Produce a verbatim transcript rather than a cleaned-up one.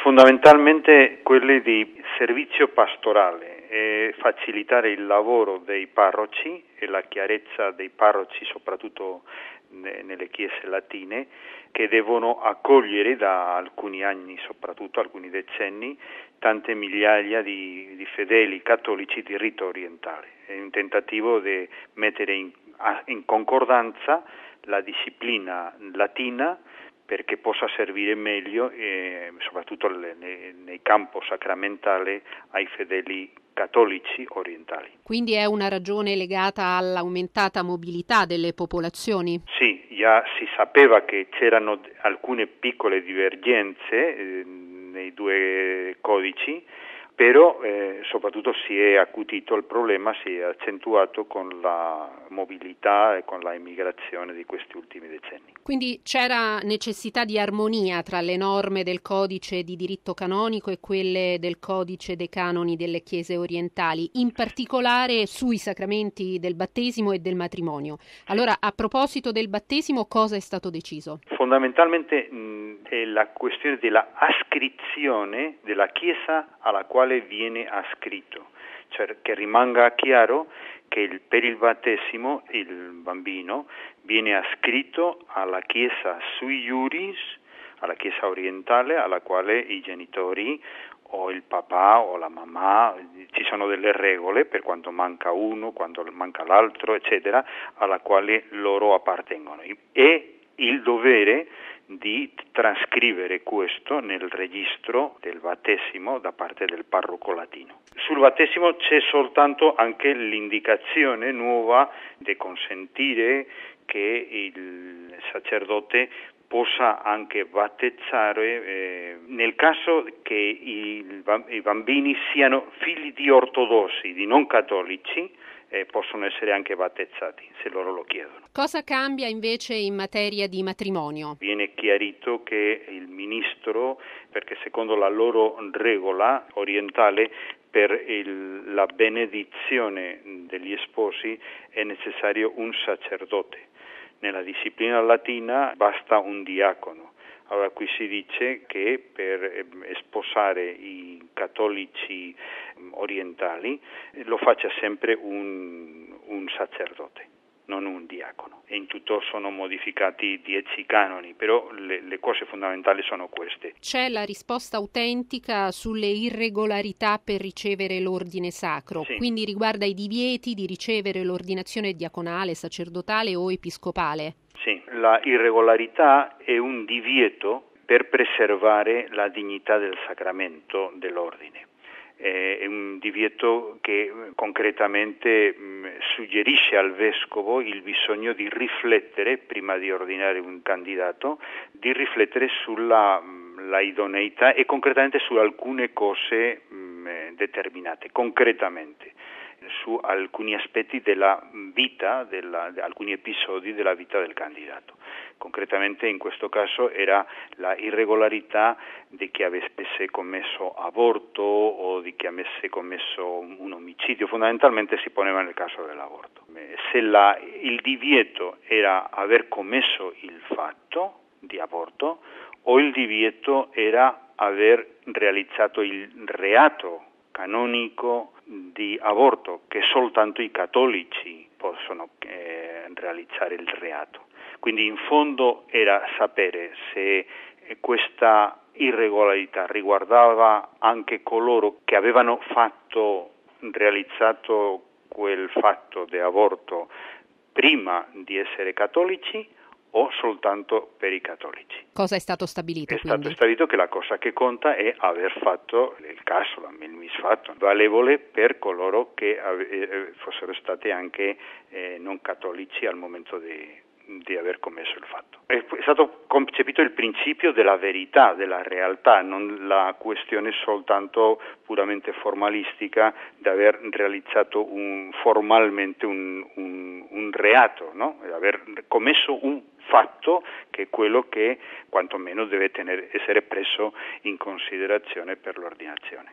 Fondamentalmente quelle di servizio pastorale, e facilitare il lavoro dei parroci e la chiarezza dei parroci, soprattutto nelle chiese latine, che devono accogliere da alcuni anni, soprattutto alcuni decenni, tante migliaia di, di fedeli cattolici di rito orientale. È un tentativo di mettere in, in concordanza la disciplina latina perché possa servire meglio, eh, soprattutto le, ne, nei campo sacramentale, ai fedeli cattolici orientali. Quindi è una ragione legata all'aumentata mobilità delle popolazioni? Sì, già si sapeva che c'erano alcune piccole divergenze eh, nei due codici, però eh, soprattutto si è accutito il problema, si è accentuato con la mobilità e con la immigrazione di questi ultimi decenni. Quindi c'era necessità di armonia tra le norme del codice di diritto canonico e quelle del codice dei canoni delle chiese orientali, in particolare sui sacramenti del battesimo e del matrimonio. Allora, a proposito del battesimo, cosa è stato deciso? Fondamentalmente mh, è la questione della ascrizione della Chiesa alla quale viene ascritto, cioè che rimanga chiaro che il, per il battesimo il bambino viene ascritto alla Chiesa sui iuris, alla Chiesa orientale, alla quale i genitori o il papà o la mamma, ci sono delle regole per quando manca uno, quando manca l'altro, eccetera, alla quale loro appartengono. E il dovere di trascrivere questo nel registro del battesimo da parte del parroco latino. Sul battesimo c'è soltanto anche l'indicazione nuova di consentire che il sacerdote possa anche battezzare eh, nel caso che i, i bambini siano figli di ortodossi, di non cattolici, eh, possono essere anche battezzati se loro lo chiedono. Cosa cambia invece in materia di matrimonio? Viene chiarito che il ministro, perché secondo la loro regola orientale, per il, la benedizione degli sposi è necessario un sacerdote. Nella disciplina latina basta un diacono. Allora qui si dice che per sposare i cattolici orientali lo faccia sempre un, un sacerdote, non un diacono. E in tutto sono modificati dieci canoni, però le, le cose fondamentali sono queste. C'è la risposta autentica sulle irregolarità per ricevere l'ordine sacro, sì. Quindi riguarda i divieti di ricevere l'ordinazione diaconale, sacerdotale o episcopale. Sì, la irregolarità è un divieto per preservare la dignità del sacramento dell'ordine. È un divieto che concretamente mh, suggerisce al vescovo il bisogno di riflettere, prima di ordinare un candidato, di riflettere sulla mh, la idoneità e concretamente su alcune cose mh, determinate, concretamente, su alcuni aspetti della vita, della, di alcuni episodi della vita del candidato. Concretamente in questo caso era la irregolarità di chi avesse commesso aborto o di chi avesse commesso un omicidio, fondamentalmente si poneva nel caso dell'aborto. Se la, il divieto era aver commesso il fatto di aborto o il divieto era aver realizzato il reato canonico di aborto, che soltanto i cattolici possono eh, realizzare il reato. Quindi in fondo era sapere se questa irregolarità riguardava anche coloro che avevano fatto, realizzato quel fatto di aborto prima di essere cattolici o soltanto per i cattolici. Cosa è stato stabilito? È quindi? stato stabilito che la cosa che conta è aver fatto il caso, il misfatto, valevole per coloro che ave- fossero stati anche eh, non cattolici al momento di, di aver commesso il fatto. È stato concepito il principio della verità, della realtà, non la questione soltanto puramente formalistica di aver realizzato un, formalmente un, un, un reato, no? Aver commesso un fatto che è quello che quantomeno deve tenere, essere preso in considerazione per l'ordinazione.